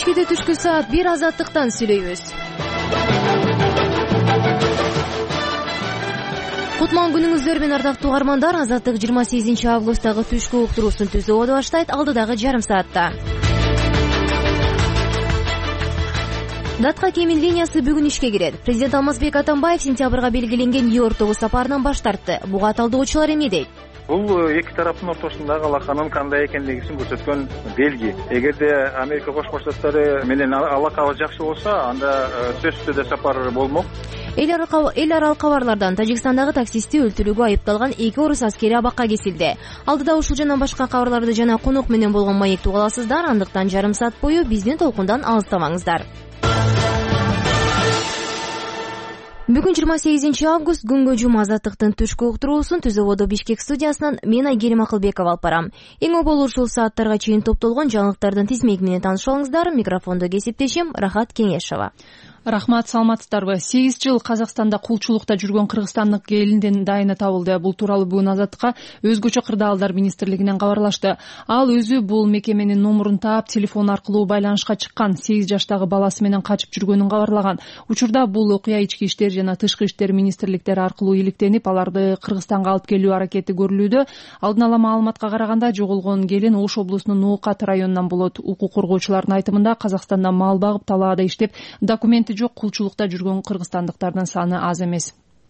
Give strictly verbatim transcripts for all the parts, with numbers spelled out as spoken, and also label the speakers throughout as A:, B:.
A: Бишкекте түшкү саат бир азаттыктан сүйлөйбүз. Кутман күнүңүздөр менен ардактуу угармандар. Азаттык жыйырма сегизинчи августтагы түшкү уктуруусун түзүүгө баштайт алдыдагы жарым саатта. Датка Кемин линиясы бүгүн ишке кирет. Президент Алмазбек Атамбаев сентябрга белгиленген Нью-Йорктогу сапарынан баш тартты. Буга талдоочулар эмне дейт?
B: Бул эки тараптын ортосундагы алаканын кандай экендигин көрсөткөн белги. Эгерде Америка Кошмо Штаттары менен алакабыз жакшы болсо, анда сөзсүз түрдө сапар болмок.
A: Эл аралык кабарлардан Тажикстандагы таксисти өлтүрүүгө айыпталган эки орус аскери абакка кесилди. Алдыда ушул жана башка кабарларды жана конок менен болгон маекти уга аласыздар. Андыктан жарым саат бою биздин толкундан алыстабаңыздар. Бүгүн жыйырма сегизинчи август күнгө жума азаттыктын түшкү уктуруусун Түзөбодо Бишкек студиясынан мен Айгерим Акылбекова алып барам. Эң оболу ушул сааттарга чейин топтолгон жаңылыктардын тизмеги менен таанышып алыңыздар. Микрофондо кесиптешим Рахат Кеңешова.
C: Рахмат, саламатсыздарбы? сегиз жыл Казакстанда кулчулукта жүргөн кыргызстандык келиндин дайыны табылды. Бул тууралуу бүгүн Азаттыкка өзгөчө кырдаалдар министрлигинен кабарлашты. Ал өзү бул мекеменин номурун таап, телефон аркылуу байланышка чыккан. сегиз жаштагы баласы менен качып жүргөнүн кабарлаган. Учурда бул окуя ички иштер жана тышкы иштер министрликтери аркылуу иликтенип, аларды Кыргызстанга алып келүү аракети көрүлүүдө. Алдын ала маалыматка караганда, жоголгон келин Ош облусунун Ноокат районунан болот. Укук коргоочулардын айтымында, Казакстанда мал багып, талаада иштеп, документи жок кулчулукта жүргөн кыргызстандыктардын саны аз эмес.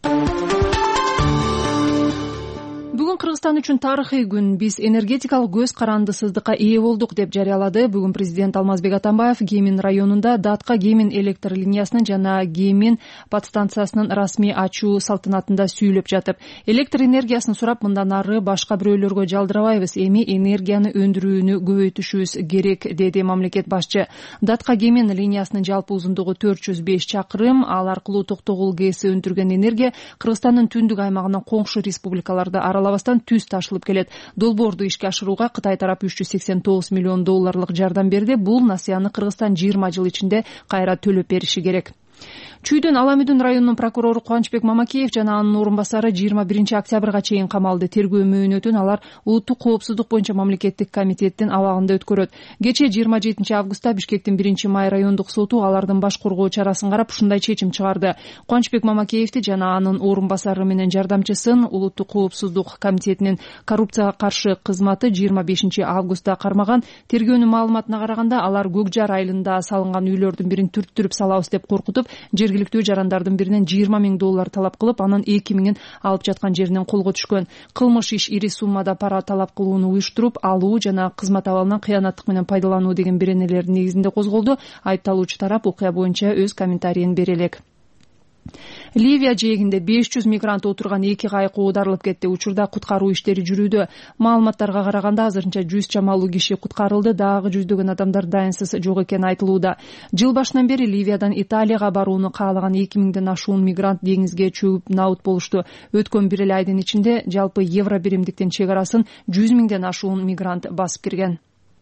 C: Бүгүн Кыргызстан үчүн тарыхый күн. Биз энергетикалык көз карандысыздыкка ээ болдук деп жарыялады бүгүн президент Алмазбек Атамбаев Кемин районунда Датка Кемин электр линиясынын жана Кемин подстанциясынын расмий ачуу салтанатында сүйлөп жатып, электр энергиясын сурап, мындан ары башка бирөөлөргө жалдырабайбыз, эми энергияны өндүрүүнү көбөйтүшүбүз керек, деди мамлекет башчы. Датка Кемин линиясынын жалпы узундугу төрт жүз беш чакырым, ал аркылуу Токтогул ГЭСи өндүргөн энергия Кыргызстандын түндүк аймагынан коңшу республикаларды аралабастан түз ташылып келет. Долбоорду ишке ашырууга Кытай тарапы үч жүз сексен тогуз миллион долларлык жардам берди. Бул насыяны Кыргызстан жыйырма жыл ичинде кайра төлөп бериши керек. Чүйдөн Аламүдүн районунун прокурору Кубанычбек Мамакеев жана анын орун басары жыйырма биринчи октябрга чейин камалды. Тергөө мөөнөтүн алар улуттук коопсуздук боюнча мамлекеттик комитеттин абагында өткөрөт. Кечээ жыйырма жетинчи августта Бишкектин биринчи май райондук соту алардын баш коргоо чарасын карап ушундай чечим чыгарды. Кубанычбек Мамакеевди жана анын орун басары менен жардамчысын улуттук коопсуздук комитетинин коррупцияга каршы кызматы жыйырма бешинчи августта кармаган. Тергөөнүн маалыматына караганда, алар Көк Жар айылында салынган үйлөрдүн бирин түрттүрүп салабыз деп коркутуп, жергиликтүү жарандардын биринен жыйырма миң доллар талап кылып, анан эки миңин алып жаткан жеринен колго түшкөн. Кылмыш иш ири суммада пара талап кылууну уюштуруп алуу жана кызмат абалынан кыянаттык менен пайдалануу деген беренелердин негизинде козголду. Айыпталуучу тарап окуя боюнча өз комментарийин бере элек. Ливия жээгинде беш жүз мигрант отурган эки кайык оодарылып кетти. Учурда куткаруу иштери жүрүүдө. Маалыматтарга караганда, азырынча жүз чамалуу киши куткарылды, дагы жүздөгөн адамдар дайынсыз жок экени айтылууда. Жыл башынан бери Ливиядан Италияга барууну каалаган эки миңден ашуун мигрант деңизге чөгүп наут болушту. Өткөн бир эле айдын ичинде жалпы евро биримдиктин чек арасын жүз миңден ашуун мигрант басып кирген.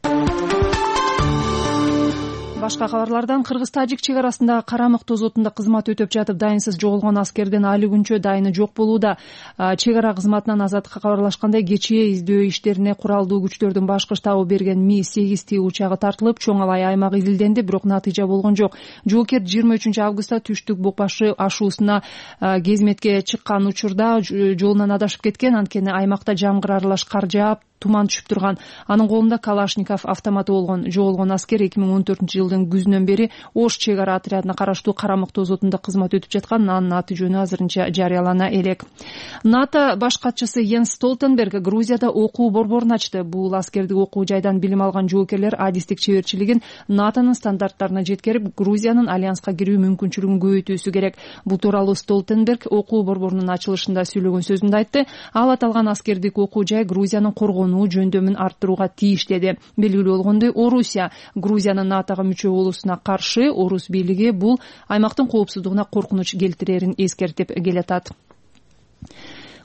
C: Башка кабарлардан, Кыргыз-Тажик чек арасында Карамык тозотунда кызмат өтөп жатып дайынсыз жоголгон аскердин али күнчө дайыны жок болууда. Чек ара кызматынан Азаттыкка кабарлашкандай, кечээ издөө иштерине куралдуу күчтөрдүн башкы штабы берген Ми сегиз Т учагы тартылып, чоң алай аймак изилденди, бирок натыйжа болгон жок. Жоокер жыйырма үчүнчү августта түштүк бок башы ашуусуна кезметке чыккан учурда жолунан адашып кеткен. Анткени аймакта жамгыр аралаш кар жаап, туман түшүп турган. Анын колунда Калашников автоматы болгон. Жоголгон аскер эки миң он төртүнчү жылдын күзүнөн бери Ош чек ара отрядына караштуу Карамык тозотунда кызмат өтүп жаткан. Анын аты жөнү азырынча жарыялана элек. НАТО баш катчысы Йенс Столтенберг Грузияда окуу борборун ачты. Бул аскердик окуу жайдан билим алган жоокерлер адистик чеберчилигин НАТОнун стандарттарына жеткерип, Грузиянын альянска кирүү мүмкүнчүлүгүн көбөйтүүсү керек. Бул тууралуу Столтенберг окуу борборунун ачылышында сүйлөгөн сөзүндө айтты. Ал аталган аскердик окуу жай Грузиянын коргонуу жөндөмүн арттырууга тийиш деди. Белгилүү болгондой, Орусия Грузиянын НАТОга мүчө болуусуна каршы. Орус бийлиги бул аймактын коопсуздугуна коркунуч келтирерин эскертип келатат.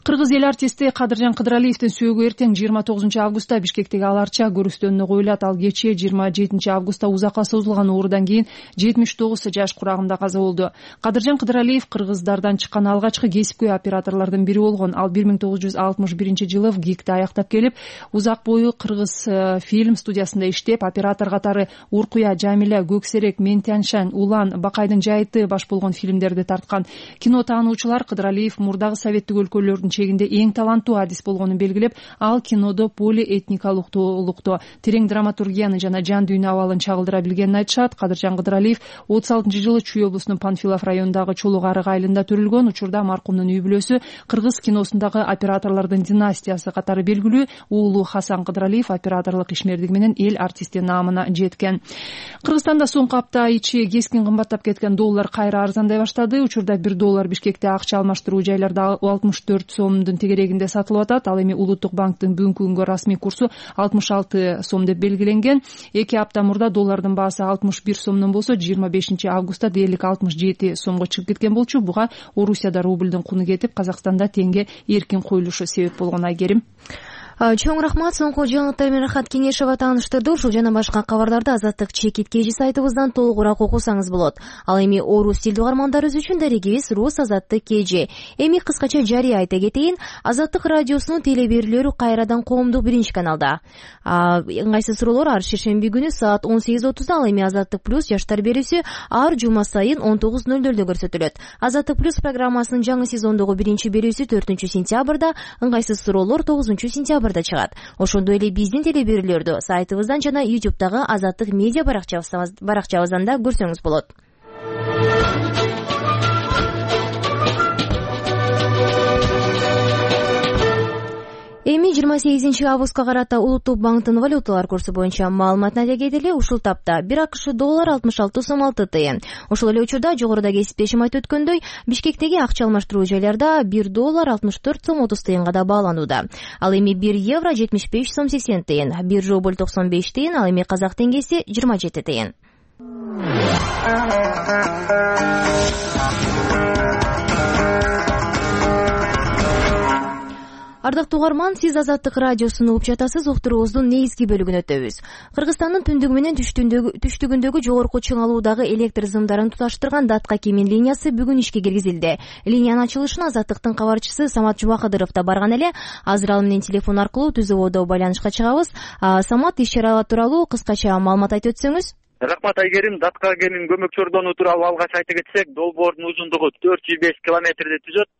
C: Кыргыз эл артисти Кадыржан Кыдыралиевдин сөөгү эртең жыйырма тогузунчу августта Бишкектеги Ал Арча көрүстөнүнө коюлат. Ал кечээ жыйырма жетинчи августта узакка созулган оорудан кийин жетимиш тогуз жаш курагында каза болду. Кадыржан Кыдыралиев кыргыздардан чыккан алгачкы кесипкөй операторлордун бири болгон. Ал бир миң тогуз жүз алтымыш биринчи жылы ГИКти аяктап келип, узак бою кыргыз фильм студиясында иштеп, оператор катары Уркуя, Жамиля, Көксерек, Мен Тяньшань, Улан, Бакайдын жайыты баш болгон фильмдерди тарткан. Кино таануучулар Кыдыралиев мурдагы советтик өлкөлөрдүн чегинде эң таланттуу артист болгонун белгилеп, ал кинодо полиэтникалыктуулукту, терең драматургияны жана жан дүйнө абалын чагылдыра билгенин айтышат. Кадыржан Кыдыралиев отуз алтынчы жылы Чүй облусунун Панфилов районундагы Чолук Арык айылында төрүлгөн. Учурда маркумдун үй бүлөсү кыргыз киносундагы операторлордун династиясы катары белгилүү. Уулу Хасан Кыдыралиев операторлук ишмердиги менен эл артисти наамына жеткен. Кыргызстанда соңку апта ичи кескин кымбаттап кеткен доллар кайра арзандай баштады. Учурда бир доллар Бишкекте акча алмаштыруу жайларда алтымыш төрт сомдун тегерегинде сатылып атат. Ал эми Улуттук банктын бүгүнкү күнгө расмий курсу алтымыш алты сом деп белгиленген. Эки апта мурда доллардын баасы алтымыш бир сомдон болсо, жыйырма бешинчи августта дээрлик алтымыш жети сомго чыгып кеткен болчу. Буга Орусияда рубльдун куну кетип, Казакстанда теңге эркин коюлушу себеп болгон. Айгерим.
A: Чоң рахмат. Соңку жаңылыктар менен Рахат Кеңешова тааныштырды. Ушул жана башка кабарларды Азаттык чекит кежи сайтыбыздан толугураак окусаңыз болот. Ал эми орус тилдүү угармандарыбыз үчүн дарегибиз Рус Азаттык кежи. Эми кыскача жарыя айта кетейин. Азаттык радиосунун телеберүүлөрү кайрадан коомдук биринчи каналда. Ыңгайсыз суроолор ар шершемби күнү саат он сегиз отузда, ал эми Азаттык плюс жаштар берүүсү ар жума сайын он тогуз ноль нольдө көрсөтүлөт. Азаттык плюс программасынын жаңы сезондогу биринчи берүүсү төртүнчү сентябрда, ыңгайсыз суроолор тогузунчу сентябрда чыгат. Ошондой эле биздин телеберүүлөрдү сайтыбыздан жана ютубтагы Азаттык медиа баракчабыздан да көрсөңүз болот. Эми жыйырма сегизинчи августка карата Улуттук банктын валюталар курсу боюнча маалыматын айта кетели. Ушул тапта бир АКШ доллар алтымыш алты сом алты тыйын. Ошол эле учурда жогоруда кесиптешим айтып өткөндөй, Бишкектеги акча алмаштыруу жайларда бир доллар алтымыш төрт сом отуз тыйынга да бааланууда. Ал эми бир евро жетимиш беш сом сексен тыйын, бир рубль токсон беш тыйын, ал эми казак теңгеси жыйырма жети тыйын. Ардактуу угарман, сиз Азаттык радиосун угуп жатасыз. Уктуруубуздун негизги бөлүгүнө өтөбүз. Кыргызстандын түндүгү менен түштүгүндөгү жогорку чыңалуудагы электр зымдарын туташтырган Датка Кемин линиясы бүгүн ишке киргизилди. Линиянын ачылышына Азаттыктын кабарчысы Самат Жумакадыров да барган эле. Азыр ал менен телефон аркылуу түз абоодо байланышка чыгабыз. Самат, иш-чаралар тууралуу кыскача маалымат айтып өтсөңүз.
D: Рахмат, Айгерим. Датка Кемин көмөк чордону тууралуу алгач айта кетсек, долбоордун узундугу төрт жүз беш километрди түзөт.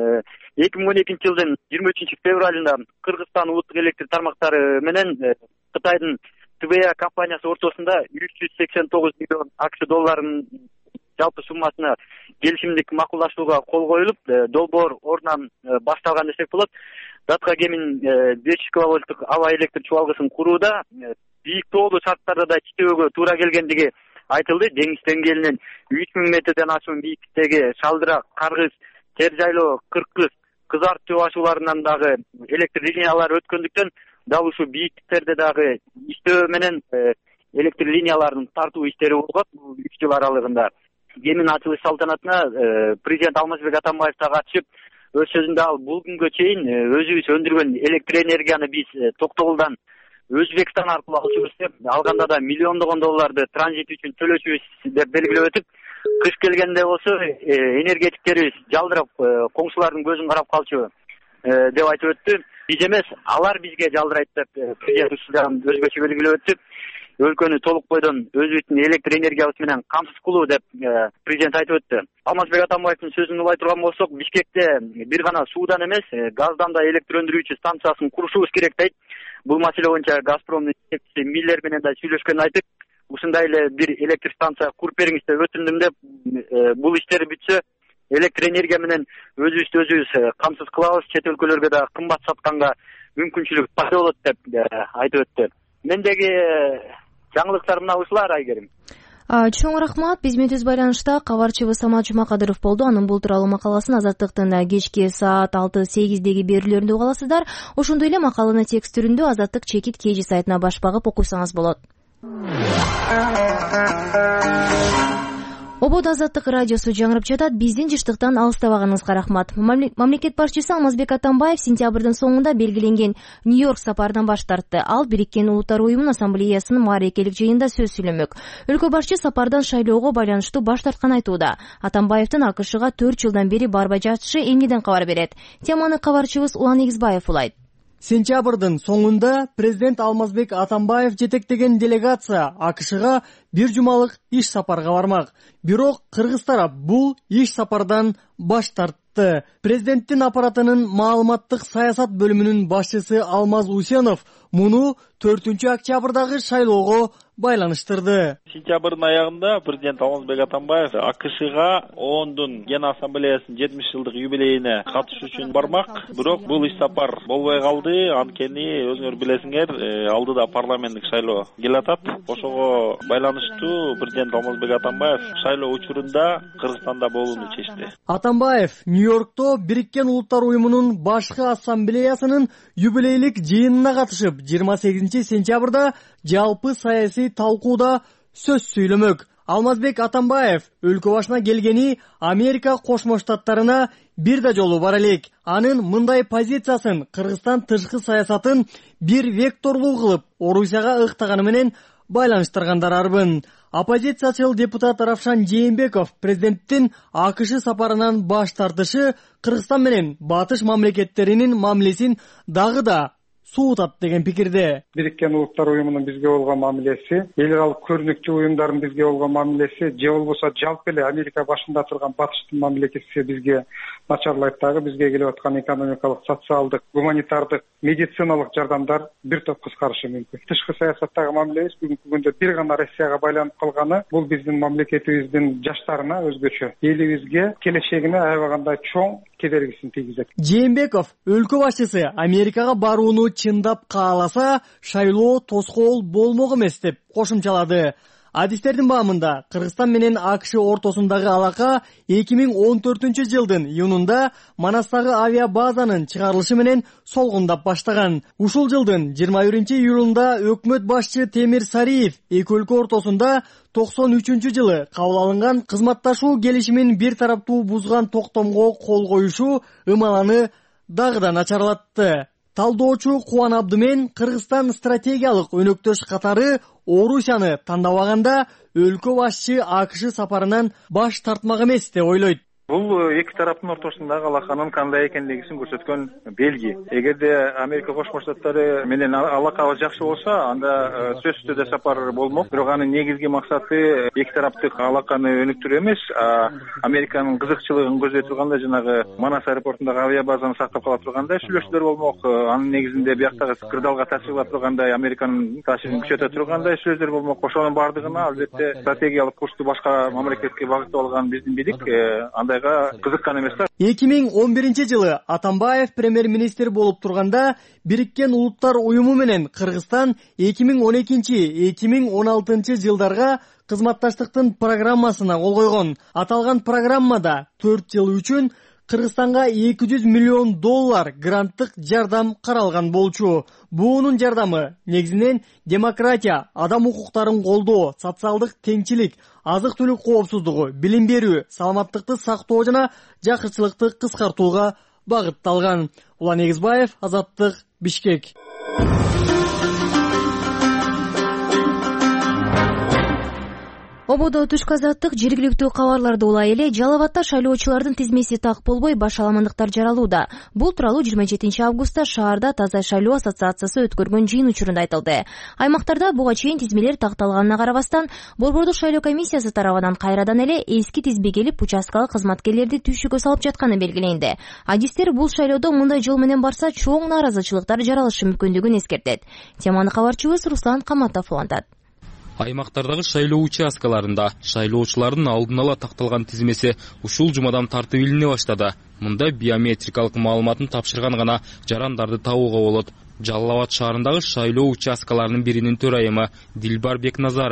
D: эки миң он экинчи жылдын жыйырма үчүнчү февралында Кыргызстан улуттук электр тармактары менен Кытайдын Тэ Вэ А компаниясы ортосунда үч жүз сексен тогуз миллион АКШ долларынын жалпы суммасына келишимдик макулдашууга кол коюлуп, долбоор ордунан башталган десек болот. Датка Кемин беш жүз киловольттук аба электр чубалгысын курууда бийик тоолуу шарттарда да иштөөгө туура келгендиги айтылды. Деңиз деңгээлинен үч миң метрден ашуун бийиктиктеги шалдыра, каргыз, тер жайлоо, кыркыз, кызар төб ашууларынан дагы электр линиялары өткөндүктөн дал ушул бийиктиктерде дагы иштөө менен электр линияларынын тартуу иштери болгон. Үч жыл аралыгында Кемин ачылыш салтанатына президент Алмазбек Атамбаев да катышып, өз сөзүндө ал бул күнгө чейин өзүбүз өндүргөн электр энергияны биз Токтогулдан Өзбекстан аркылуу алчубуз деп, алганда да миллиондогон долларды транзит үчүн төлөчүбүз деп белгилеп өтүп, кыш келгенде болсо энергетиктерибиз жалдырап коңшулардын көзүн карап калчу деп айтып өттү. Биз эмес, алар бизге жалдырайт деп президент өзгөчө белгилеп өттү. Өлкөнү толук бойдон өзүбүздүн электр энергиябыз менен камсыз кылуу деп президент айтып өттү. Алмазбек Атамбаевдин сөзүн улай турган болсок, Бишкекте бир гана суудан эмес, газдан да электр өндүрүүчү станциясын курушубуз керек дейт. Бул маселе боюнча Газпромдун жетекчиси Миллер менен да сүйлөшкөнүн айтып, ушундай эле бир электр станция куруп бериңиз деп өтүндүм деп, бул иштер бүтсө электр энергия менен өзүбүздү өзүбүз камсыз кылабыз, чет өлкөлөргө да кымбат сатканга мүмкүнчүлүк пайда болот деп айтып өттү. Мендеги жаңылыктар мына ушулар, Айгерим.
A: Чоң рахмат. Биз менен түз байланышта кабарчыбыз Самат Жумакадыров болду. Анын бул тууралуу макаласын Азаттыктын кечки саат алты сегиздеги берүүлөрүндө уга аласыздар. Ошондой эле макаланы текст түрүндө Азаттык чекит кежи сайтына баш багып окусаңыз болот. Обод Азаттык радиосу жаңырып жатат. Биздин жыштыктан алыстабаганыңызга рахмат. Мамлекет башчысы Алмазбек Атамбаев сентябрдын соңунда белгиленген Нью-Йорк сапардан баш тартты. Ал Бириккен Улуттар уюмунун ассамблеясынын маарекелик жыйынында сөз сүйлөмөк. Өлкө башчы сапардан шайлоого байланыштуу баш тарткан айтууда. Атамбаевдин АКШга төрт жылдан бери барбай жатышы эмнеден кабар берет? Теманы кабарчыбыз Улан Эгизбаев улайт.
E: Сентябрдын соңунда президент Алмазбек Атамбаев жетектеген делегация АКШга бир жумалык иш сапарга бармак. Бирок кыргыз тарап бул иш сапардан баш тартты. Президенттин аппаратынын маалыматтык саясат бөлүмүнүн башчысы Алмаз Усенов муну төртүнчү октябрдагы шайлоого байланыштырды.
F: Сентябрдын аягында президент Алмазбек Атамбаев АКШга ООНдун Ген ассамблеясынын жетимиш жылдык юбилейине катышуу үчүн бармак. Бирок бул иш сапар болбой калды. Анткени өзүңөр билесиңер, алдыда парламенттик шайлоо келатат. Ошого байланыштуу президент Алмазбек Атамбаев шайлоо учурунда Кыргызстанда болууну чечти.
E: Атамбаев Нью-Йоркто Бириккен Улуттар уюмунун башкы ассамблеясынын юбилейлик жыйынына катышып, жыйырма сегизинчи сентябрда жалпы саясий талкууда сөз сүйлөмөк. Алмазбек Атамбаев өлкө башына келгени Америка Кошмо Штаттарына бир да жолу бар элек. Анын мындай позициясын Кыргызстан тышкы саясатын бир векторлуу кылып, Орусияга ыктаганы менен байланыштыргандар арбын. Оппозициячыл депутат Равшан Жээнбеков президенттин АКШ сапарынан баш тартышы Кыргызстан менен батыш мамлекеттеринин мамилесин дагы да суутат деген пикирде.
G: Бириккен Улуттар уюмунун бизге болгон мамилеси, эл аралык көрүнүктүү уюмдардын бизге болгон мамилеси, же болбосо жалпы эле Америка башында турган батыштын мамлекети бизге начарлайт дагы. Бизге келип аткан экономикалык, социалдык, гуманитардык, медициналык жардамдар бир топ кыскарышы мүмкүн. Тышкы саясаттагы мамилебиз бүгүнкү күндө бир гана Россияга байланып калганы, бул биздин мамлекетибиздин жаштарына өзгөчө, элибизге, келечегине аябагандай чоң кедергисин тийгизет.
E: Жээнбеков өлкө башчысы Америкага барууну чындап кааласа, шайлоо тоскоол болмок эмес деп кошумчалады. Адистердин баамында Кыргызстан менен АКШ ортосундагы алака эки миң он төртүнчү жылдын июнунда Манастагы авиабазанын чыгарылышы менен солгундап баштаган. Ушул жылдын жыйырма биринчи июлунда өкмөт башчы Темир Сариев эки өлкө ортосунда токсон үчүнчү жылы кабыл алынган кызматташуу келишимин бир тараптуу бузган токтомго кол коюшу ымаланы дагы да начарлатты. Талдоочу Кубан Абдымен Кыргызстан стратегиялык өнөктөш катары Орусияны тандабаганда өлкө башчы АКШ сапарынан баш тартмак эмес деп ойлойт.
B: Бул эки тараптын ортосундагы алаканын кандай экендигин көрсөткөн белги. Эгерде Америка Кошмо Штаттары менен алакабыз жакшы болсо, анда сөзсүз түрдө сапар болмок. Бирок анын негизги максаты эки тараптык алаканы өнүктүрүү эмес, Американын кызыкчылыгын көздөй турганда, жанагы Манас аэропортундагы авиабазаны сактап кала тургандай сүйлөшүүлөр болмок. Анын негизинде бияктагы кырдаалга таасир кыла тургандай, Американын таасирин күчөтө тургандай сөздөр болмок. Ошонун бардыгына албетте стратегиялык курсту башка мамлекетке багыттап алган биздин бийлик андай кызыккан эмес да.
E: эки миң он биринчи жылы Атамбаев премьер-министр болуп турганда Бириккен Улуттар уюму менен Кыргызстан эки миң он экинчи — эки миң он алтынчы жылдарга кызматташтыктын программасына кол койгон. Аталган программада төрт жыл үчүн Кыргызстанга эки жүз миллион доллар гранттык жардам каралган болчу. Буунун жардамы негизинен демократия, адам укуктарын колдоо, социалдык теңчилик, азык-түлүк коопсуздугу, билим берүү, саламаттыкты сактоо жана жакырчылыкты кыскартууга багытталган. Улан Эгизбаев, Азаттык, Бишкек.
A: Ободо түшкү азаттык жергиликтүү кабарларды улай эле Жалал Абадта шайлоочулардын тизмеси так болбой баш аламандыктар жаралууда. Бул тууралуу жыйырма жетинчи августта шаарда Таза шайлоо ассоциациясы өткөргөн жыйын учурунда айтылды. Аймактарда буга чейин тизмелер такталганына карабастан, Борбордук шайлоо комиссиясы тарабынан кайрадан эле эски тизме келип, участкалык кызматкерлерди түйшүккө салып жатканы белгиленди. Адистер бул шайлоодо мындай жол менен барса чоң нааразычылыктар жаралышы мүмкүндүгүн эскертет. Теманы кабарчыбыз Руслан Каматов улантат.
H: Аймактардагы шайлоо участкаларында шайлоочулардын алдын ала такталган тизмеси ушул жумадан тартып илине баштады. Мында биометрикалык маалыматын тапшырган гана жарандарды табууга болот. Жалал Абад шаарындагы шайлоо участкаларынын биринин төрайымы Дилбар Бекназарова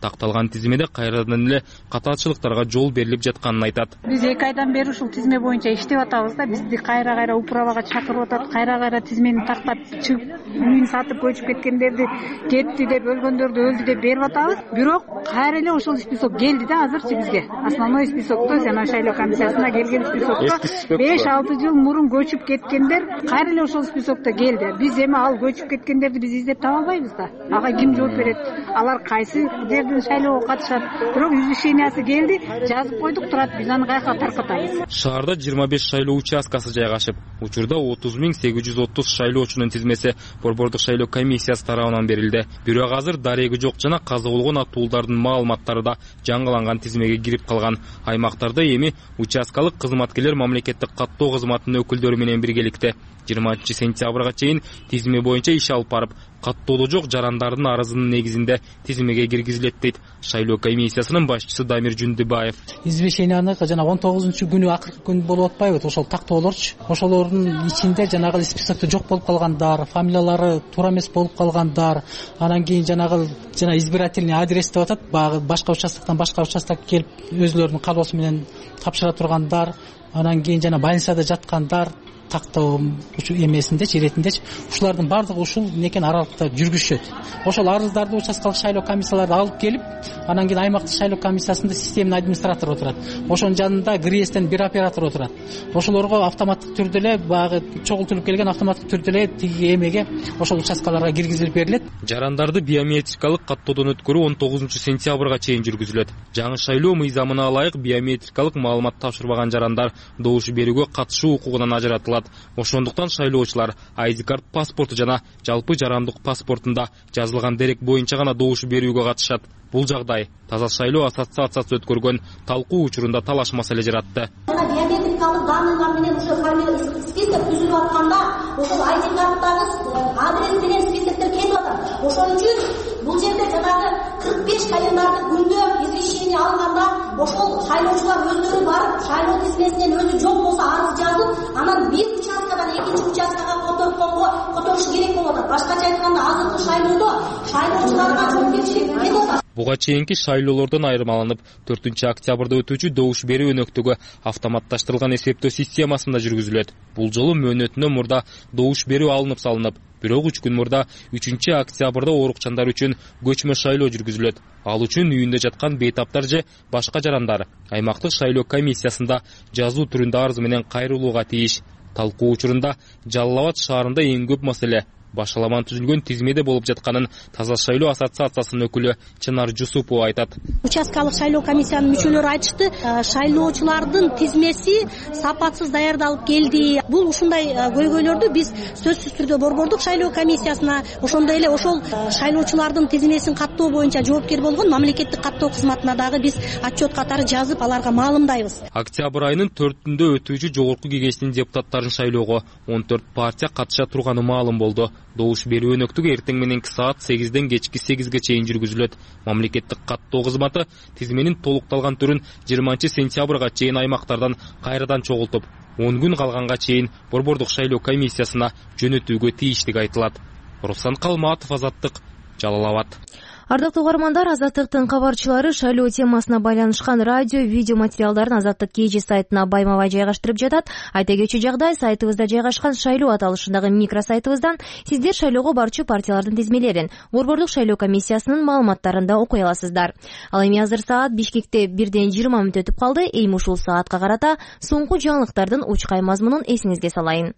H: такталган тизмеде кайрадан эле катаатчылыктарга жол берилип жатканын айтат.
I: Биз эки айдан бери ушул тизме боюнча иштеп атабыз да, бизди кайра кайра управага чакырып атат, кайра кайра тизмени тактап чыгып үйүн сатып көчүп кеткендерди кетти деп, өлгөндөрдү өлдү деп берип атабыз. Бирок кайра эле ошол список келди да азырчы бизге. Основной списокто, жана шайлоо комиссиясына келген списокто беш алты жыл мурун көчүп кеткендер кайра эле ошол списокто келди. Биз эми ал көчүп кеткендерди биз издеп таба албайбыз да. Ага ким жооп берет? Алар кайсы жерден шайлоого катышат? Бирок извещениясы келди, жазып койдук, турат, биз аны каяка таркатабыз.
H: Шаарда жыйырма беш шайлоо участкасы жайгашып, учурда отуз миң сегиз жүз отуз шайлоочунун тизмеси Борбордук шайлоо комиссиясы тарабынан берилди. Бирок азыр дареги жок жана каза болгон аттуулдардын маалыматтары да жаңыланган тизмеге кирип калган. Аймактарда эми участкалык кызматкерлер мамлекеттик каттоо кызматынын өкүлдөрү менен биргеликте жыйырманчы сентябрга чейин тизме боюнча иш алып барып, каттоодо жок жарандардын арызынын негизинде тизмеге киргизилет дейт шайлоо комиссиясынын башчысы Дамир Жүндүбаев.
J: Извещенияны жана он тогузунчу күнү акыркы күн болуп атпайбы, ошол тактоолорчу. Ошолордун ичинде жанагы списокто жок болуп калгандар, фамилиялары туура эмес болуп калгандар, анан кийин жанагы жана избирательный адрес деп атат, баягы башка участоктон башка участокко келип өзлөрүнүн калоосу менен тапшыра тургандар, анан кийин жана больницада жаткандар, тактоо эмесиндечи, иретиндечи, ушулардын бардыгы ушул некен аралыкта жүргүзүшөт. Ошол арыздарды участкалык шайлоо комиссиялары алып келип, анан кийин аймактык шайлоо комиссиясында системный администратор отурат. Ошонун жанында ГРИЭСтен бир оператор отурат. Ошолорго автоматтык түрдө эле баягы чогултулуп келген автоматтык түрдө эле тиги эмеге ошол участкаларга киргизилип берилет.
H: Жарандарды биометрикалык каттоодон өткөрүү он тогузунчу сентябрга чейин жүргүзүлөт. Жаңы шайлоо мыйзамына ылайык биометрикалык маалымат тапшырбаган жарандар добуш берүүгө катышуу укугунан ажыратылат. Ошондуктан шайлоочулар ай ди карт паспорту жана жалпы жарандык паспортунда жазылган дерек боюнча гана добуш берүүгө катышат. Бул жагдай Таза шайлоо ассоциациясы өткөргөн талкуу учурунда талаш маселе жаратты.
K: Биометрикалык данныйлар менен ошо список түзүлүп атканда, ошол ай ди карттагы адрес менен списоктор кетип атат. Ошон үчүн бул жерде жанагы кырк беш календардык күндө извещение алганда, ошол шайлоочулар өздөрү барып, шайлоо тизмесинен өзү жок болсо арыз жазып, анан бир участкадан экинчи участкага которгонго которуш керек болуп атат. Башкача айтканда, азыркы шайлоодо шайлоочуларга жоопкерчилик кетип атат.
H: Буга чейинки шайлоолордон айырмаланып, төртүнчү октябрда өтүүчү добуш берүү өнөктүгү автоматташтырылган эсептөө системасында жүргүзүлөт. Бул жолу мөөнөтүнөн мурда добуш берүү алынып салынып, бирок үч күн мурда үчүнчү октябрда оорукчандар үчүн көчмө шайлоо жүргүзүлөт. Ал үчүн үйүндө жаткан бейтаптар же башка жарандар аймактык шайлоо комиссиясында жазуу түрүндө арыз менен кайрылууга тийиш. Талкуу учурунда Жалал Абад шаарында эң көп маселе башаламан түзүлгөн тизмеде болуп жатканын Таза шайлоо ассоциациясынын өкүлү Чынар Жусупова айтат.
K: Участкалык шайлоо комиссиянын мүчөлөрү айтышты, шайлоочулардын тизмеси сапатсыз даярдалып келди. Бул ушундай көйгөйлөрдү биз сөзсүз түрдө Борбордук шайлоо комиссиясына, ошондой эле ошол шайлоочулардын тизмесин каттоо боюнча жоопкер болгон мамлекеттик каттоо кызматына дагы биз отчет катары жазып, аларга маалымдайбыз.
H: Октябрь айынын төртүндө өтүүчү жогорку кеңештин депутаттарын шайлоого он төрт партия катыша турганы маалым болду. Добуш берүү өнөктүгү эртең мененки саат сегизден кечки сегизге чейин жүргүзүлөт. Мамлекеттик каттоо кызматы тизменин толукталган түрүн жыйырманчы сентябрга чейин аймактардан кайрадан чогултуп, он күн калганга чейин Борбордук шайлоо комиссиясына жөнөтүүгө тийиштиги айтылат. Руслан Калматов, Азаттык, Жалал Абад.
A: Ардактуу угармандар, Азаттыктын кабарчылары шайлоо темасына байланышкан радио, видео материалдарын Азаттык кей жи сайтына байма-бай жайгаштырып жатат. Айта кетчү жагдай, сайтыбызда жайгашкан шайлоо аталышындагы микросайтыбыздан сиздер шайлоого барчу партиялардын тизмелерин, Борбордук шайлоо комиссиясынын маалыматтарында окуй аласыздар. Ал эми азыр саат Бишкекте бирден жыйырма мүнөт өтүп калды. Эми ушул саатка карата соңку жаңылыктардын учкай мазмунун эсиңизге салайын.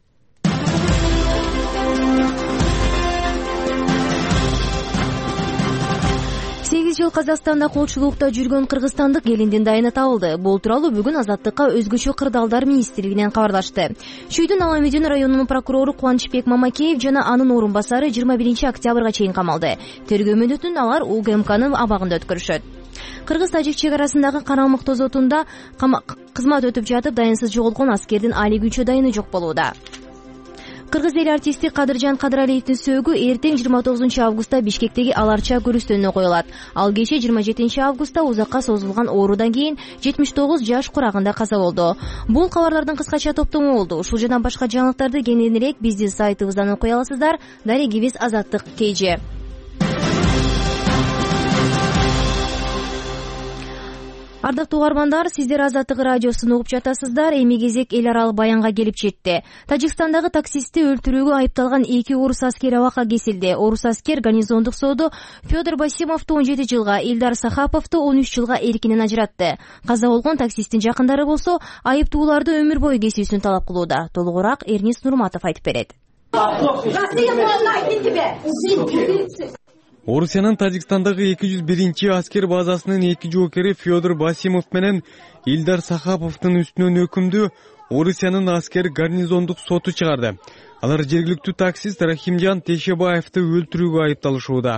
A: сегиз жыл Казакстанда колчулукта жүргөн кыргызстандык келиндин дайыны табылды. Бул тууралуу бүгүн Азаттыкка өзгөчө кырдаалдар министрлигинен кабарлашты. Чүйдүн Аламедин районунун прокурору Кубанычбек Мамакеев жана анын орун басары жыйырма биринчи октябрга чейин камалды. Тергөө мөөнөтүн алар У Г М Кнын абагында өткөрүшөт. Кыргыз-тажик чек арасындагы Карамык тозотунда кызмат өтүп жатып дайынсыз жоголгон аскердин али күнчө дайыны жок болууда. Кыргыз эл артисти Кадыржан Кадыралиевдин сөөгү эртең жыйырма тогузунчу августта Бишкектеги Аларча көрүстөнүнө коюлат. Ал кечээ жыйырма жетинчи августта узакка созулган оорудан кийин жетимиш тогуз жаш курагында каза болду. Бул кабарлардын кыскача топтому болду. Ушул жана башка жаңылыктарды кененирээк биздин сайтыбыздан окуй аласыздар. Дарегибиз Азаттык кей жи. Ардактуу угармандар, сиздер Азаттык радиосун угуп жатасыздар. Эми кезек эл аралык баянга келип жетти. Тажикстандагы таксистти өлтүрүүгө айыпталган эки орус аскери абакка кесилди. Орус аскер гарнизондук сооду Федор Басимовду он жети жылга, Илдар Сахаповду он үч жылга эркинен ажыратты. Каза болгон таксисттин жакындары болсо айыптууларды өмүр бою кесүүсүн талап кылууда. Толугураак Эрнис Нурматов айтып берет.
L: Орусиянын Тажикстандагы эки жүз биринчи аскер базасынын эки жоокери Федор Басимов менен Илдар Сахаповдун үстүнөн өкүмдү Орусиянын аскер гарнизондук соту чыгарды. Алар жергиликтүү таксист Рахимжан Тешебаевди өлтүрүүгө айыпталышууда.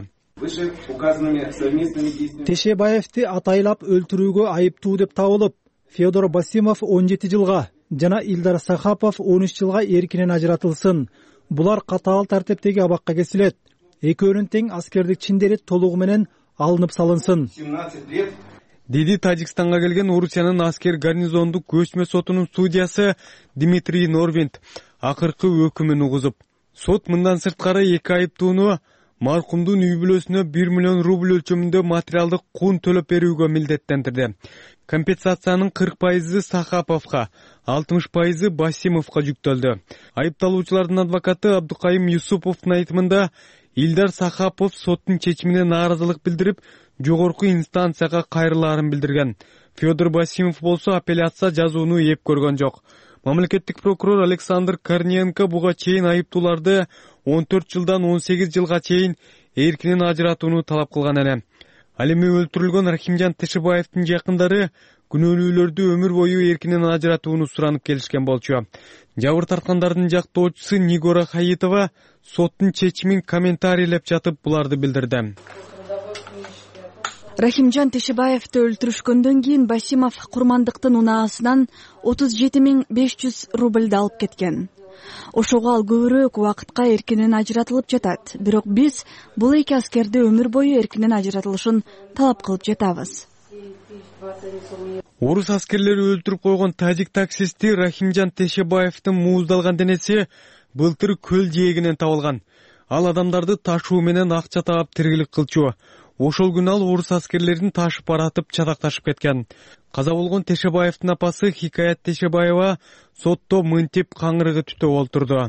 M: Тешебаевди атайлап өлтүрүүгө айыптуу деп табылып, Федор Басимов он жети жылга жана Илдар Сахапов он үч жылга эркинен ажыратылсын. Булар катаал тартиптеги абакка кесилет. Экөөнүн тең аскердик чиндери толугу менен алынып салынсын,
L: деди Тажикстанга келген Орусиянын аскер гарнизондук көчмө сотунун судьясы Дмитрий Норвинд акыркы өкүмүн угузуп, сот мындан сырткары эки айыптууну маркумдун үй бүлөсүнө бир миллион рубль өлчөмүндө материалдык кун төлөп берүүгө милдеттендирди. Компенсациянын кырк пайызы Сахаповго, алтымыш пайызы Басимовго жүктөлдү. Айыпталуучулардын адвокаты Абдукайым Юсуповдун айтымында Илдар Сахапов соттун чечимине нааразылык билдирип, жогорку инстанцияга кайрылаарын билдирген. Федор Басимов болсо апелляция жазууну эп көргөн жок. Мамлекеттик прокурор Александр Корниенко буга чейин айыптууларды он төрт жылдан он сегиз жылга чейин эркинен ажыратууну талап кылган эле. Ал эми өлтүрүлгөн Рахимжан Тешебаевдин жакындары күнөөлүүлөрдү өмүр бою эркинен ажыратууну суранып келишкен болчу. Жабыр тарткандардын жактоочусу Нигора Хаитова соттун чечимин комментарийлеп жатып буларды билдирди.
N: Рахимжан Тешебаевди өлтүрүшкөндөн кийин Басимов курмандыктын унаасынан отуз жети миң беш жүз рубльды алып кеткен. Ошого ал көбүрөөк убакытка эркинен ажыратылып жатат. Бирок биз бул эки аскерди өмүр бою эркинен ажыратылышын талап кылып жатабыз.
L: Орус аскерлери өлтүрүп койгон тажик таксисти Рахимжан Тешебаевдин мууздалган денеси былтыр көл жээгинен табылган. Ал адамдарды ташуу менен акча таап тиргилик кылчу. Ошол күнү ал орус аскерлерин ташып баратып чатакташып кеткен. Каза болгон Тешебаевдин апасы Хикаят Тешебаева сотто мынтип каңырыгы түтөп олтурду.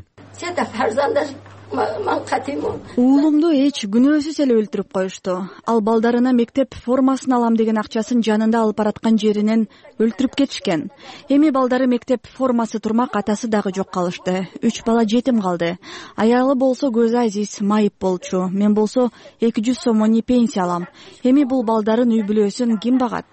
N: Уулумду эч күнөөсүз эле өлтүрүп коюшту. Ал балдарына мектеп формасын алам деген акчасын жанында алып бараткан жеринен өлтүрүп кетишкен. Эми балдары мектеп формасы турмак, атасы дагы жок калышты. Үч бала жетим калды. Аялы болсо көзү азиз майып болчу. Мен болсо эки жүз сомони пенсия алам. Эми бул балдарын үй бүлөсүн ким багат?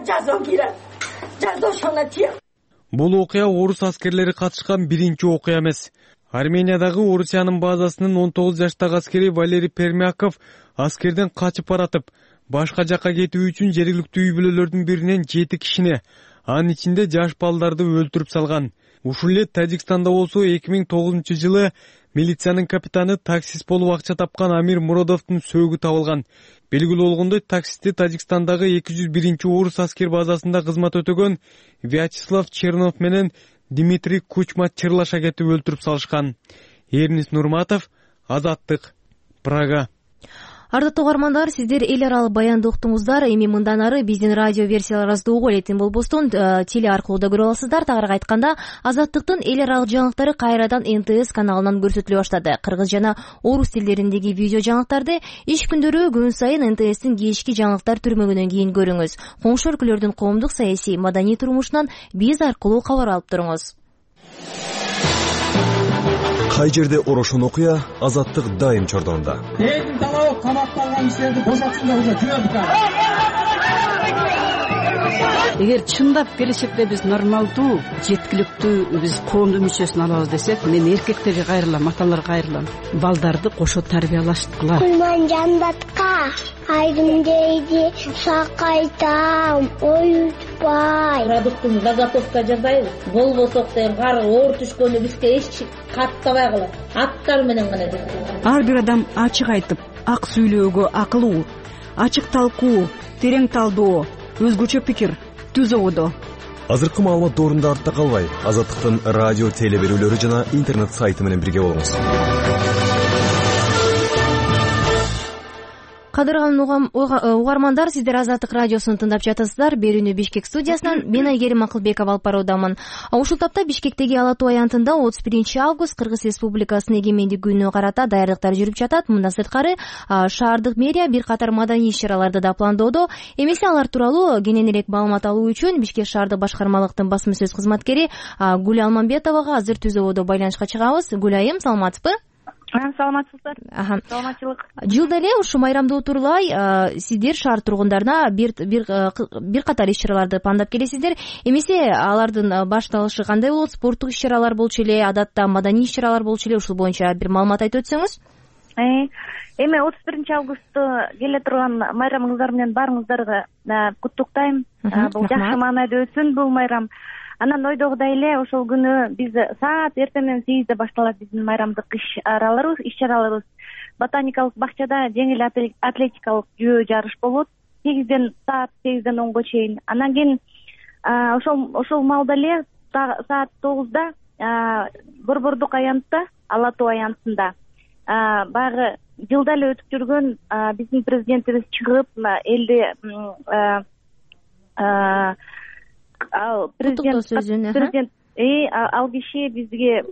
L: Бул окуя орус аскерлери катышкан биринчи окуя эмес. Армениядагы Орусиянын базасынын он тогуз жаштагы аскери Валерий Пермяков аскерден качып баратып, башка жакка кетүү үчүн жергиликтүү үй бүлөлөрдүн биринен жети кишини, анын ичинде жаш балдарды өлтүрүп салган. Ушул эле Тажикстанда болсо эки миң тогузунчу жылы милициянын капитаны таксист болуп акча тапкан Амир Муродовдун сөөгү табылган. Белгилүү болгондой, таксистти Тажикстандагы эки жүз биринчи орус аскер базасында кызмат өтөгөн Вячеслав Чернов менен Дмитрий Кучма чырлаша кетип өлтүрүп салышкан. Эрнис Нурматов, Азаттык, Прага.
A: Ардактуу угармандар, сиздер эл аралык баянды уктуңуздар. Эми мындан ары биздин радио версияларыбызды угуп элетин болбостон теле аркылуу да көрө аласыздар. Тагыраак айтканда, Азаттыктын эл аралык жаңылыктары кайрадан эн тэ эс каналынан көрсөтүлө баштады. Кыргыз жана орус тилдериндеги видео жаңылыктарды иш күндөрү күн сайын эн тэ эстин кечки жаңылыктар түрмөгүнөн кийин көрүңүз. Коңшу өлкөлөрдүн коомдук, саясий, маданий турмушунан биз аркылуу кабар алып туруңуз.
O: Кай жерде орошун окуя, Азаттык дайым чордонда.
P: Элдин талабы камакталган кишилерди бошотсундар, уже жүрөбүз.
Q: Эгер чындап келечекте биз нормалдуу, жеткиликтүү биз коомдун мүчөсүн алабыз десек, мен эркектерге кайрылам, аталарга кайрылам. Балдарды кошо тарбиялаштыгыла.
R: Кулман жандатка айдым дейди, сакайтам, оютпай.
S: Продуктун заготовка жасайбыз. Болбосок деген кар оор түшкөнү бизге эч каттабай калат. Аттар менен гана жасайбыз.
Q: Ар бир адам ачык айтып, ак сүйлөөгө акылуу, ачык талкуу, терең талдоо, өзгөчө пикир түзөбүдө.
O: Азыркы маалымат доорунда артта калбай, Азаттыктын радио теле берүүлөрү жана интернет сайты менен бирге болуңуз.
A: Кадырган угармандар, сиздер Азаттык радиосун тыңдап жатасыздар. Берүүнү Бишкек студиясынан мен Айгерим Акылбекова алып баруудамын. Ушул тапта Бишкектеги Ала Тоо аянтында отуз биринчи август Кыргыз Республикасынын эгемендик күнүнө карата даярдыктар жүрүп жатат. Мындан сырткары шаардык мэрия бир катар маданий иш-чараларды да пландоодо. Эмесе алар тууралуу кененирээк маалымат алуу үчүн Бишкек шаардык башкармалыктын басма сөз кызматкери Гүл Алмамбетовага азыр түзөөдө байланышка чыгабыз. Гүл айым, саламатсызбы?
T: Саламатсыздар. Саламатчылык.
A: Жылда эле ушу майрамды утурлай сиздер шаар тургундарына бир бир бир катар иш-чараларды пландап келесиздер. Эмесе алардын башталышы кандай болот? Спорттук иш-чаралар болчу эле, адатта маданий иш-чаралар болчу эле, ушул боюнча бир маалымат айтып өтсөңүз.
T: Эми отуз биринчи августту келе турган майрамыңыздар менен баарыңыздарды куттуктайм. Бул жакшы маанайда өтсүн бул майрам. Анан ойдогудай эле ошол күнү биз саат эртеңден сегизде башталат биздин майрамдык иш-чараларыбыз, иш-чараларыбыз. Ботаникалык бакчада жеңил атлетикалык жөө жарыш болот. сегизден саат сегизден онго чейин. Анан кийин ошол ошол маалда эле саат тогузда Борбордук аянтта, Ала Тоо аянтында баягы жылда эле өтүп жүргөн биздин президентибиз чыгып элди ал президент президент ал киши бизге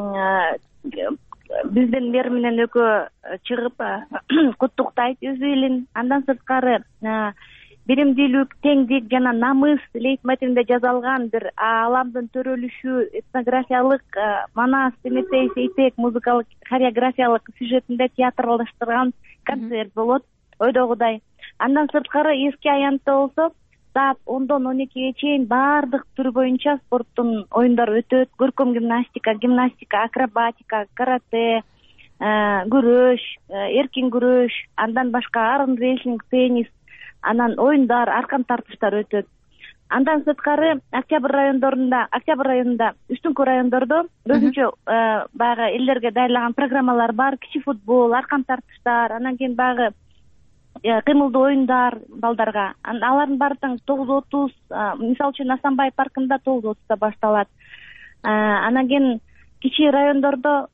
T: биздин мэр менен экөө чыгып куттуктайт өзү элин. Андан сырткары биримдүүлүк, теңдик жана намыс лейтмотивинде жазалган бир ааламдын төрөлүшү, этнографиялык манас, Семетей, Сейтек музыкалык хореографиялык сюжетинде театралдаштырган концерт болот ойдогудай. Андан сырткары эски аянтта болсо саат ондон он экиге чейин баардык түр боюнча спорттун оюндары өтөт. Көркөм гимнастика, гимнастика, акробатика, карате, күрөш, эркин күрөш, андан башка армрестлинг, теннис, анан оюндар, аркан тартыштар өтөт. Андан сырткары Октябрь райондорунда, Октябрь районунда, үстүнкү райондордо өзүнчө баягы элдерге даярлаган программалар бар. Кичи футбол, аркан тартыштар, анан кийин баягы кыймылдуу оюндар балдарга. Алардын баары тең тогуз отуз, мисалы үчүн Асанбай паркында тогуз отузда башталат. Анан кийин кичи райондордо,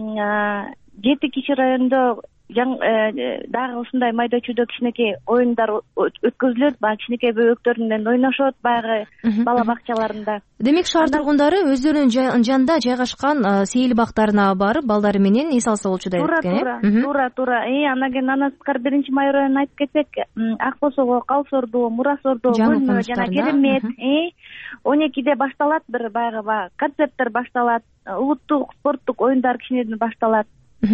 T: жети кичи райондо дагы ушундай майда чүйдө кичинекей оюндар өткөзүлөт. Баягы кичинекей бөбөктөр менен ойношот баягы бала бакчаларында.
A: Демек шаар тургундары өздөрүнүн жанында жайгашкан сейил бактарына барып балдары менен эс алса болчу да экен.
T: Туура, туура, туура. Анан кийин андан сырткары биринчи май районун айтып кетсек, Ак Босого, Калсордо, Мурасордо, Көлмө жана Керемет он экиде башталат бир баягы концерттер башталат, улуттук спорттук оюндар кичинеден башталат.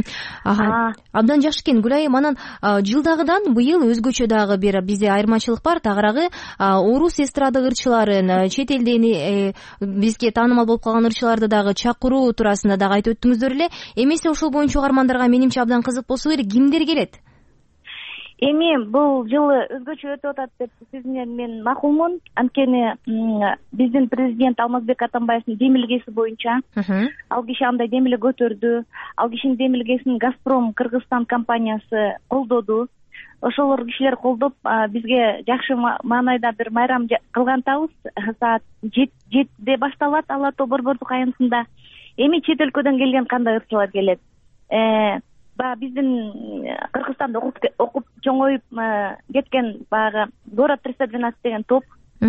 A: Абдан жакшы экен. Гүл айым, анан жылдагыдан быйыл өзгөчө дагы бир бизде айырмачылык бар. Тагыраагы орус эстрада ырчыларын, чет элден бизге таанымал болуп калган ырчыларды дагы чакыруу туурасында дагы айтып өттүңүздөр эле. Эмесе ошол боюнча угармандарга менимче абдан кызык болсо керек. Кимдер келет?
T: Эми бул жылы өзгөчө өтүп атат деп сиз менен мен макулмун. Анткени биздин президент Алмазбек Атамбаевдин демилгеси боюнча ал киши андай демилге көтөрдү. Ал кишинин демилгесин Газпром Кыргызстан компаниясы колдоду. Ошолор кишилер колдоп бизге жакшы маанайда бир майрам кылгантабыз. Саат жетиде башталат Ала Тоо Борбордук аянтында. Эми чет өлкөдөн келген кандай ырчылар келет? Биздин Кыргызстанда окуп чоңоюп кеткен баягы город триста двенадцать деген топ,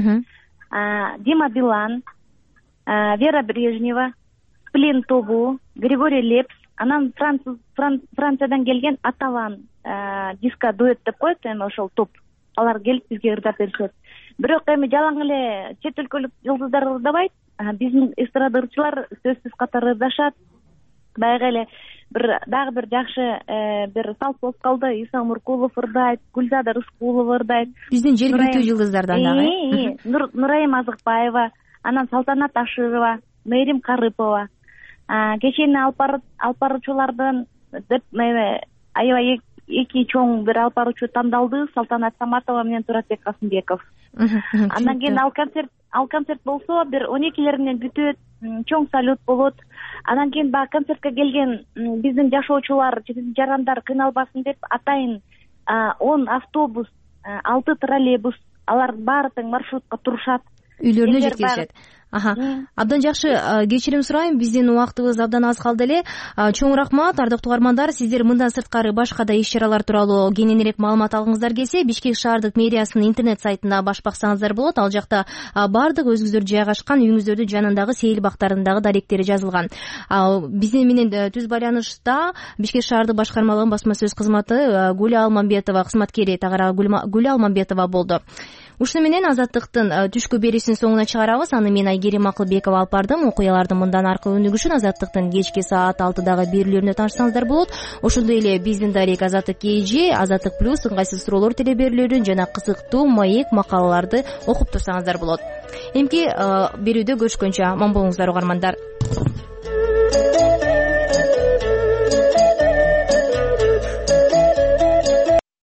T: Дима Билан, Вера Брежнева, Сплин тобу, Григорий Лепс, анан Франциядан келген Аталан диско дуэт деп коет, эми ошол топ. Алар келип бизге ырдап беришет. Бирок эми жалаң эле чет өлкөлүк жылдыздар ырдабайт. Биздин эстрада ырчылар сөзсүз катары ырдашат. Баягы эле бир дагы бир жакшы бир салт болуп калды. Иса Муркулов ырдайт, Гүлзада Рыскулова ырдайт.
A: Биздин жергиликтүү жылдыздардан дагы.
T: Нурайым Азыкбаева, анан Салтанат Ашырова, Мээрим Карыпова. Кечени алып баруучулардан деп аябай эки чоң бир алып баруучу тандалды. Салтанат Саматова менен Туратбек Касымбеков. Андан кийин ал концерт ал концерт болсо бир он экилер менен бүтөт. Чоң салют болот. Анан кийин баягы концертке келген биздин жашоочулар, жарандар кыйналбасын деп атайын он автобус, алты троллейбус, алар баары тең маршрутка турушат.
A: үйлөрүнө жеткиришет. Абдан жакшы, кечирим сурайм, биздин убактыбыз абдан аз калды эле. Чоң рахмат, ардактуу угармандар. Сиздер мындан сырткары башка да иш-чаралар тууралуу кененирээк маалымат алгыңыздар келсе, Бишкек шаардык мэриясынын интернет сайтына баш баксаңыздар болот. Ал жакта баардык өзүңүздөр жайгашкан үйүңүздөрдүн жанындагы сейил бактарындагы даректери жазылган. Биздин менен түз байланышта Бишкек шаардык башкармалыгынын басма сөз кызматы Гүлия Алмамбетова, кызматкери Тагара Гүлия Алмамбетова болду. Ушуну менен Азаттыктын түшкү берүүсүнүн соңуна чыгарабыз. Аны мен Айгерим Акылбекова алып бардым. Окуялардын мындан аркы өнүгүшүн Азаттыктын кечки саат алтыдагы берүүлөрүнө таанышсаңыздар болот. Ошондой эле биздин дарек Азаттык кей жи, Азаттык плюс, ыңгайсыз суроолор теле берүүлөрүн жана кызыктуу маек макалаларды окуп турсаңыздар болот. Эмки берүүдө көрүшкөнчө аман болуңуздар угармандар.